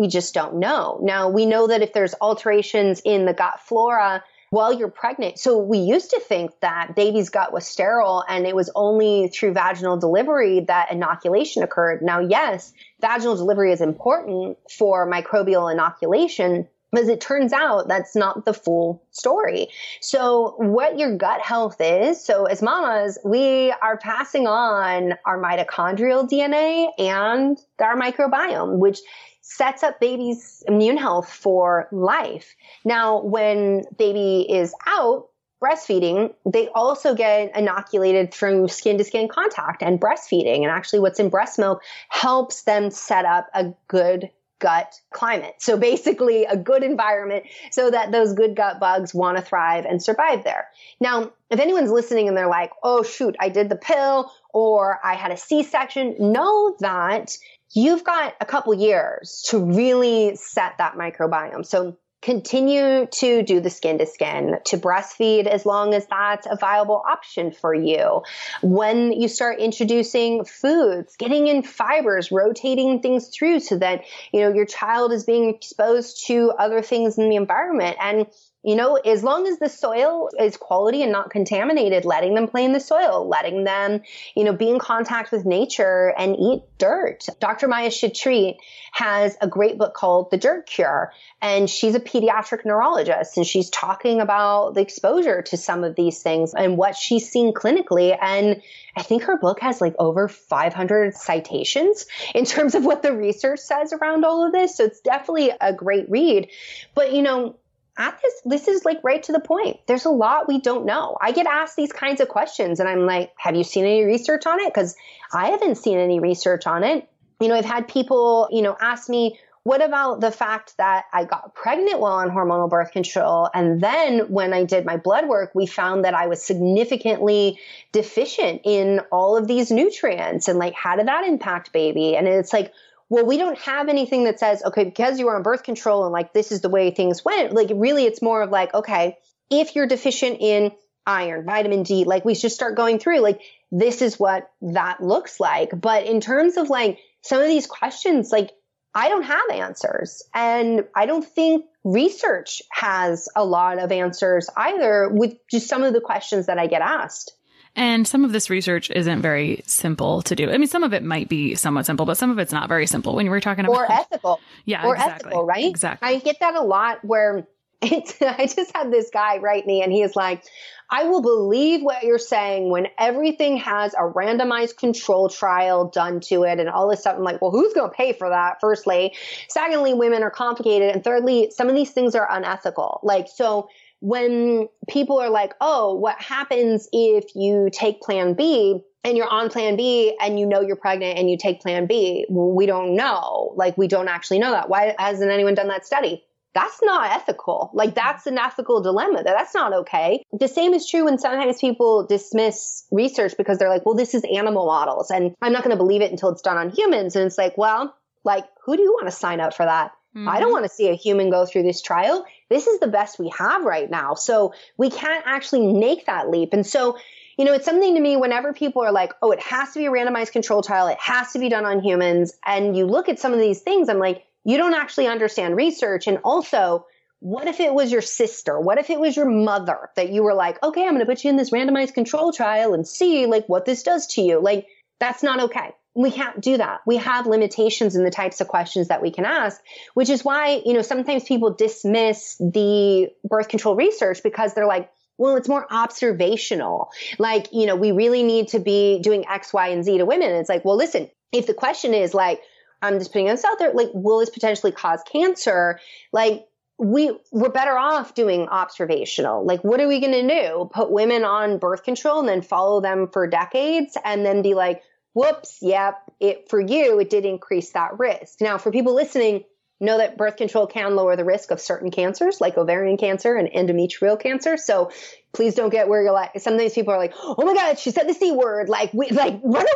We just don't know. Now, we know that if there's alterations in the gut flora while you're pregnant, so we used to think that baby's gut was sterile and it was only through vaginal delivery that inoculation occurred. Now, yes, vaginal delivery is important for microbial inoculation, but as it turns out, that's not the full story. So what your gut health is, so as mamas, we are passing on our mitochondrial DNA and our microbiome, which sets up baby's immune health for life. Now, when baby is out breastfeeding, they also get inoculated through skin-to-skin contact and breastfeeding. And actually what's in breast milk helps them set up a good gut climate. So basically a good environment so that those good gut bugs want to thrive and survive there. Now, if anyone's listening and they're like, oh, shoot, I did the pill or I had a C-section, know that you've got a couple years to really set that microbiome. So continue to do the skin to skin, to breastfeed as long as that's a viable option for you. When you start introducing foods, getting in fibers, rotating things through so that, your child is being exposed to other things in the environment. And as long as the soil is quality and not contaminated, letting them play in the soil, letting them, be in contact with nature and eat dirt. Dr. Maya Shetreat has a great book called The Dirt Cure, and she's a pediatric neurologist, and she's talking about the exposure to some of these things and what she's seen clinically. And I think her book has like over 500 citations in terms of what the research says around all of this. So it's definitely a great read. But, this is like right to the point. There's a lot we don't know. I get asked these kinds of questions and I'm like, have you seen any research on it? Because I haven't seen any research on it. I've had people, ask me, what about the fact that I got pregnant while on hormonal birth control? And then when I did my blood work, we found that I was significantly deficient in all of these nutrients. And like, how did that impact baby? And it's like, well, we don't have anything that says, okay, because you were on birth control and like, this is the way things went. Like, really, it's more of like, okay, if you're deficient in iron, vitamin D, like we just start going through, like, this is what that looks like. But in terms of like some of these questions, like, I don't have answers. And I don't think research has a lot of answers either with just some of the questions that I get asked. And some of this research isn't very simple to do. I mean, some of it might be somewhat simple, but some of it's not very simple when you were talking about. Or ethical. Yeah, or exactly. Ethical, right? Exactly. I get that a lot where I just had this guy write me and he is like, I will believe what you're saying when everything has a randomized control trial done to it and all this stuff. I'm like, well, who's going to pay for that? Firstly. Secondly, women are complicated. And thirdly, some of these things are unethical. Like, so when people are like, oh, what happens if you take plan B and you're on plan B and you're pregnant and you take plan B? Well, we don't know. Like, we don't actually know that. Why hasn't anyone done that study? That's not ethical. Like, that's an ethical dilemma. That's not okay. The same is true when sometimes people dismiss research because they're like, well, this is animal models and I'm not going to believe it until it's done on humans. And it's like, well, like, who do you want to sign up for that? Mm-hmm. I don't want to see a human go through this trial. This is the best we have right now. So we can't actually make that leap. And so, it's something to me whenever people are like, oh, it has to be a randomized control trial. It has to be done on humans. And you look at some of these things, I'm like, you don't actually understand research. And also, what if it was your sister? What if it was your mother that you were like, okay, I'm going to put you in this randomized control trial and see like what this does to you? Like, that's not okay. We can't do that. We have limitations in the types of questions that we can ask, which is why, sometimes people dismiss the birth control research because they're like, well, it's more observational. Like, we really need to be doing X, Y, and Z to women. And it's like, well, listen, if the question is like, I'm just putting this out there, like, will this potentially cause cancer? Like, we're better off doing observational. Like, what are we going to do? Put women on birth control and then follow them for decades and then be like, whoops, yep, for you, it did increase that risk. Now, for people listening, know that birth control can lower the risk of certain cancers like ovarian cancer and endometrial cancer. So please don't get where you're like, sometimes people are like, oh my God, she said the C word, like run away.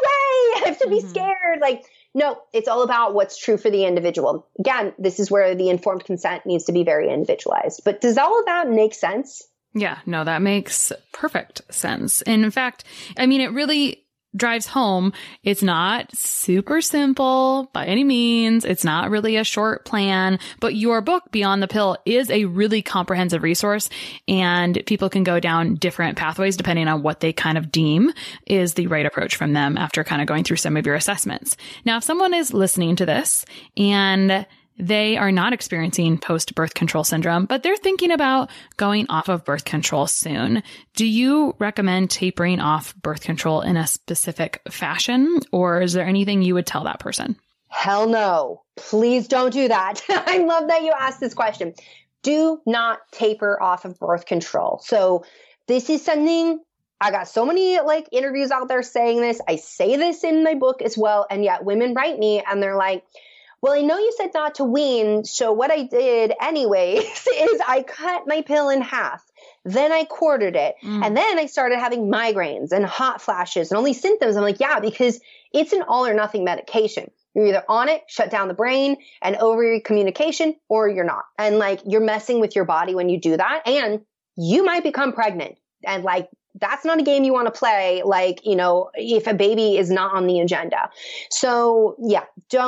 I have to be scared. Like, no, it's all about what's true for the individual. Again, this is where the informed consent needs to be very individualized. But does all of that make sense? Yeah, no, that makes perfect sense. And in fact, I mean, it really drives home, it's not super simple by any means. It's not really a short plan, but your book, Beyond the Pill, is a really comprehensive resource, and people can go down different pathways depending on what they kind of deem is the right approach from them after kind of going through some of your assessments. Now, if someone is listening to this and they are not experiencing post-birth control syndrome, but they're thinking about going off of birth control soon, do you recommend tapering off birth control in a specific fashion, or is there anything you would tell that person? Hell no. Please don't do that. I love that you asked this question. Do not taper off of birth control. So this is something, I got so many interviews out there saying this. I say this in my book as well. And yet women write me and they're like, well, I know you said not to wean, so what I did anyways is I cut my pill in half. Then I quartered it. And then I started having migraines and hot flashes and all these symptoms. I'm like, yeah, because it's an all or nothing medication. You're either on it, shut down the brain and ovary communication, or you're not. And you're messing with your body when you do that. And you might become pregnant. And that's not a game you want to play, if a baby is not on the agenda. So yeah,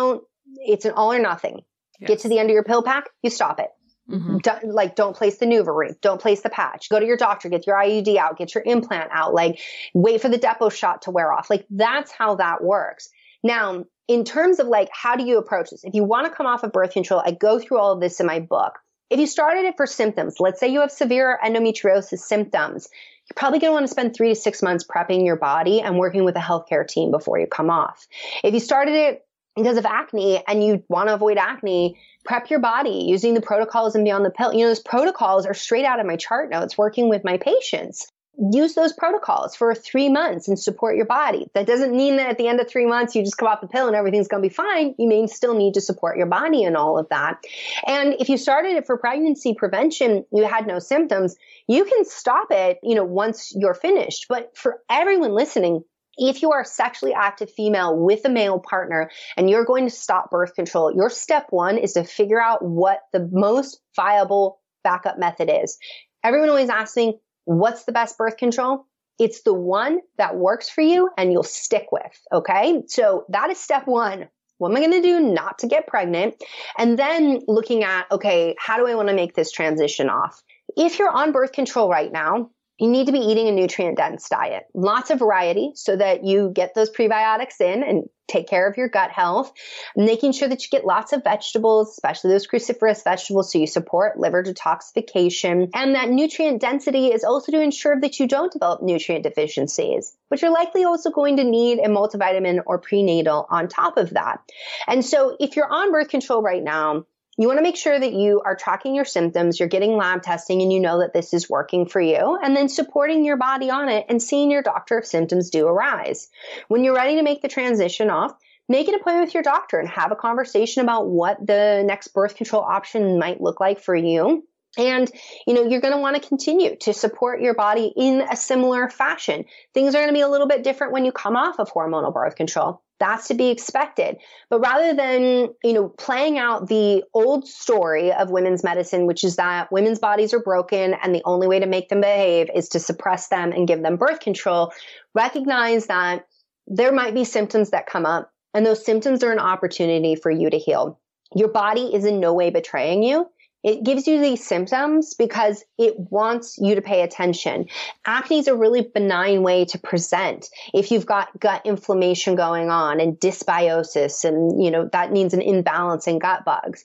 it's an all or nothing. Yes. Get to the end of your pill pack, you stop it. Mm-hmm. Don't place the NuvaRing. Don't place the patch. Go to your doctor, get your IUD out, get your implant out, wait for the depot shot to wear off. That's how that works. Now, in terms of how do you approach this? If you want to come off of birth control, I go through all of this in my book. If you started it for symptoms, let's say you have severe endometriosis symptoms, you're probably going to want to spend 3 to 6 months prepping your body and working with a healthcare team before you come off. If you started it because of acne and you want to avoid acne, prep your body using the protocols and Beyond the Pill. Those protocols are straight out of my chart notes working with my patients. Use those protocols for 3 months and support your body. That doesn't mean that at the end of 3 months, you just come off the pill and everything's going to be fine. You may still need to support your body and all of that. And if you started it for pregnancy prevention, you had no symptoms, you can stop it, once you're finished. But for everyone listening, if you are a sexually active female with a male partner and you're going to stop birth control, your step one is to figure out what the most viable backup method is. Everyone always asks me, what's the best birth control? It's the one that works for you and you'll stick with. Okay. So that is step one. What am I going to do not to get pregnant? And then looking at, okay, how do I want to make this transition off? If you're on birth control right now, you need to be eating a nutrient-dense diet. Lots of variety so that you get those prebiotics in and take care of your gut health. Making sure that you get lots of vegetables, especially those cruciferous vegetables, so you support liver detoxification. And that nutrient density is also to ensure that you don't develop nutrient deficiencies, but you're likely also going to need a multivitamin or prenatal on top of that. And so if you're on birth control right now, you want to make sure that you are tracking your symptoms, you're getting lab testing, and you know that this is working for you, and then supporting your body on it and seeing your doctor if symptoms do arise. When you're ready to make the transition off, make an appointment with your doctor and have a conversation about what the next birth control option might look like for you. And, you're going to want to continue to support your body in a similar fashion. Things are going to be a little bit different when you come off of hormonal birth control. That's to be expected. But rather than, playing out the old story of women's medicine, which is that women's bodies are broken and the only way to make them behave is to suppress them and give them birth control, recognize that there might be symptoms that come up, and those symptoms are an opportunity for you to heal. Your body is in no way betraying you. It gives you these symptoms because it wants you to pay attention. Acne is a really benign way to present. If you've got gut inflammation going on and dysbiosis, and, that means an imbalance in gut bugs,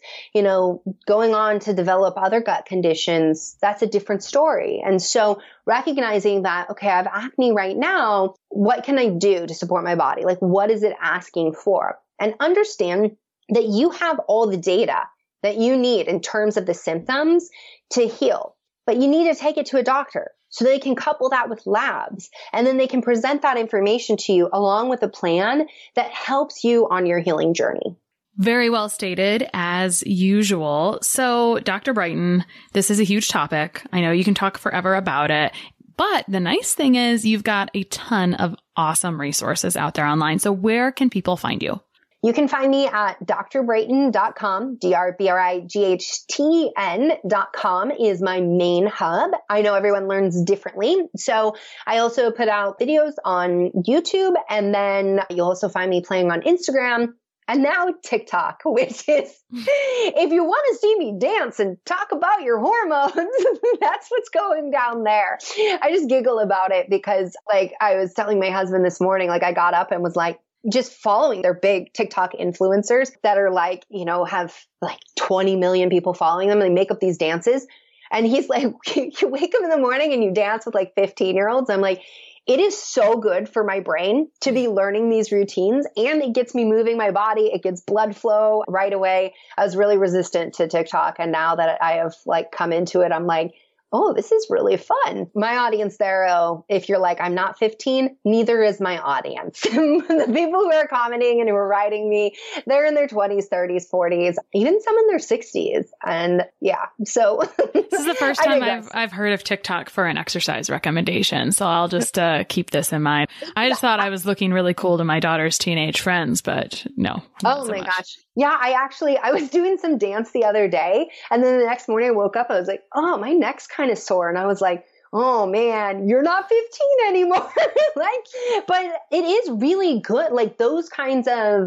going on to develop other gut conditions, that's a different story. And so recognizing that, okay, I have acne right now, what can I do to support my body? What is it asking for? And understand that you have all the data that you need in terms of the symptoms to heal. But you need to take it to a doctor so they can couple that with labs, and then they can present that information to you along with a plan that helps you on your healing journey. Very well stated, as usual. So, Dr. Brighton, this is a huge topic. I know you can talk forever about it, but the nice thing is you've got a ton of awesome resources out there online. So where can people find you? You can find me at drbrighton.com. drbrighton.com is my main hub. I know everyone learns differently. So I also put out videos on YouTube, and then you'll also find me playing on Instagram. And now TikTok, which is, if you want to see me dance and talk about your hormones, that's what's going down there. I just giggle about it because like I was telling my husband this morning, like I got up and was like, just following their big TikTok influencers that are like, you know, have like 20 million people following them and they make up these dances. And he's like, you wake up in the morning and you dance with like 15-year-olds. I'm like, it is so good for my brain to be learning these routines, and it gets me moving my body. It gets blood flow right away. I was really resistant to TikTok. And now that I have like come into it, I'm like, oh, this is really fun. My audience there, if you're like, I'm not 15, neither is my audience. The people who are commenting and who are writing me, they're in their 20s, 30s, 40s, even some in their 60s. And yeah, so. This is the first time I've heard of TikTok for an exercise recommendation. So I'll just keep this in mind. I just thought I was looking really cool to my daughter's teenage friends, but no. Oh my gosh. Yeah, I was doing some dance the other day, and then the next morning I woke up, I was like, oh, my neck's kind of sore. And I was like, oh man, you're not 15 anymore. But it is really good. Like those kinds of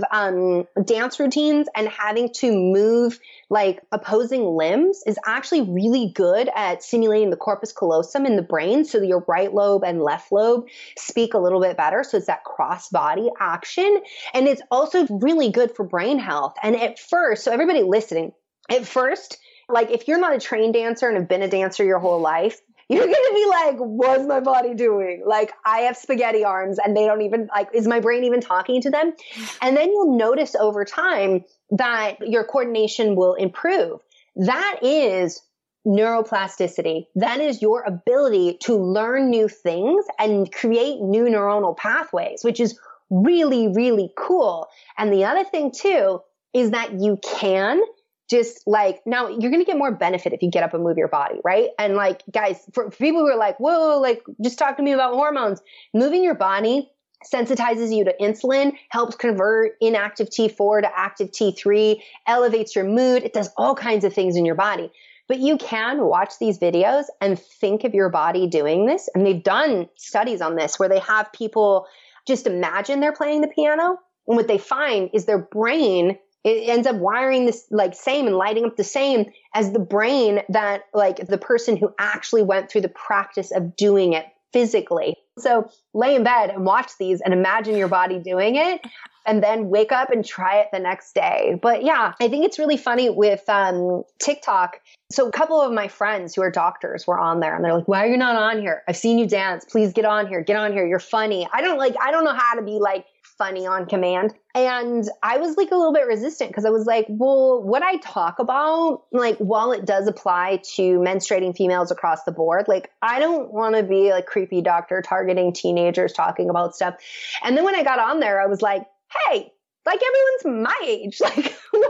dance routines and having to move like opposing limbs is actually really good at stimulating the corpus callosum in the brain. So your right lobe and left lobe speak a little bit better. So it's that cross body action. And it's also really good for brain health. And at first, so everybody listening, at first, like if you're not a trained dancer and have been a dancer your whole life, you're going to be like, what's my body doing? Like I have spaghetti arms and they don't even like, is my brain even talking to them? And then you'll notice over time that your coordination will improve. That is neuroplasticity. That is your ability to learn new things and create new neuronal pathways, which is really, really cool. And the other thing too, is that you can just like, now you're going to get more benefit if you get up and move your body, right? And like, guys, for people who are like, whoa, like just talk to me about hormones, moving your body sensitizes you to insulin, helps convert inactive T4 to active T3, elevates your mood. It does all kinds of things in your body. But you can watch these videos and think of your body doing this. And they've done studies on this where they have people just imagine they're playing the piano. And what they find is their brain, it ends up wiring this like same and lighting up the same as the brain that like the person who actually went through the practice of doing it physically. So lay in bed and watch these and imagine your body doing it and then wake up and try it the next day. But yeah, I think it's really funny with TikTok. So a couple of my friends who are doctors were on there and they're like, why are you not on here? I've seen you dance. Please get on here. Get on here. You're funny. I don't know how to be like funny on command. And I was like a little bit resistant because I was like, well, what I talk about, like, while it does apply to menstruating females across the board, like, I don't want to be a creepy doctor targeting teenagers talking about stuff. And then when I got on there, I was like, hey, like everyone's my age. Like,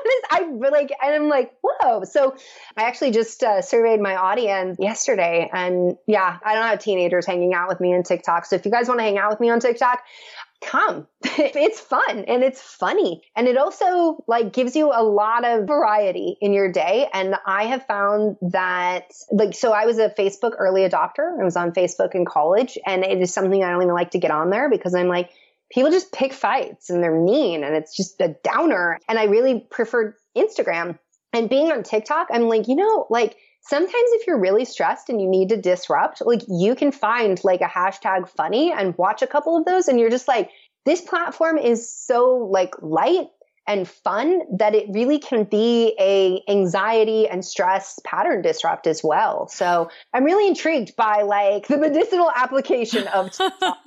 and I'm like, whoa. So I actually just surveyed my audience yesterday. And yeah, I don't have teenagers hanging out with me on TikTok. So if you guys want to hang out with me on TikTok, come. It's fun and it's funny. And it also like gives you a lot of variety in your day. And I have found that like, so I was a Facebook early adopter. I was on Facebook in college, and it is something I don't even like to get on there because I'm like, people just pick fights and they're mean and it's just a downer. And I really preferred Instagram. And being on TikTok, I'm like, like sometimes if you're really stressed and you need to disrupt, like you can find like a hashtag funny and watch a couple of those. And you're just like, this platform is so like light and fun that it really can be a anxiety and stress pattern disrupt as well. So I'm really intrigued by like the medicinal application of TikTok.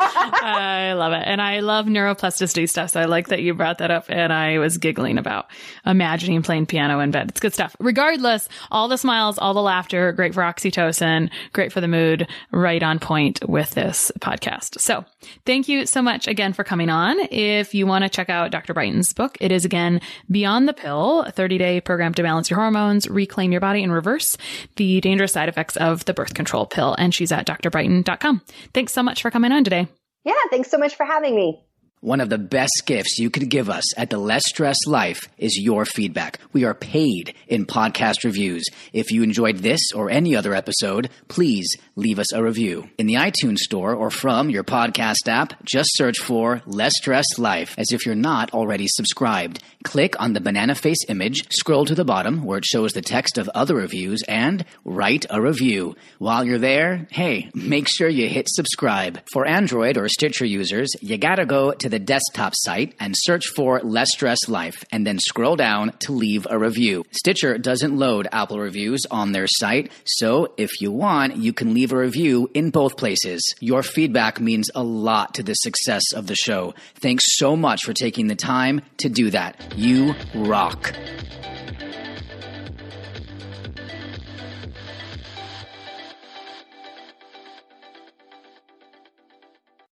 I love it. And I love neuroplasticity stuff. So I like that you brought that up, and I was giggling about imagining playing piano in bed. It's good stuff. Regardless, all the smiles, all the laughter, great for oxytocin, great for the mood, right on point with this podcast. So thank you so much again for coming on. If you want to check out Dr. Brighton's book, it is again Beyond the Pill, a 30-day program to balance your hormones, reclaim your body, and reverse the dangerous side effects of the birth control pill. And she's at drbrighton.com. Thanks so much for coming on today. Yeah, thanks so much for having me. One of the best gifts you could give us at The Less Stressed Life is your feedback. We are paid in podcast reviews. If you enjoyed this or any other episode, please leave us a review. In the iTunes store or from your podcast app, just search for Less Stressed Life as if you're not already subscribed. Click on the banana face image, scroll to the bottom where it shows the text of other reviews, and write a review. While you're there, hey, make sure you hit subscribe. For Android or Stitcher users, you gotta go to the desktop site and search for Less Stressed Life and then scroll down to leave a review. Stitcher doesn't load Apple reviews on their site, so if you want, you can leave a review in both places. Your feedback means a lot to the success of the show. Thanks so much for taking the time to do that. You rock.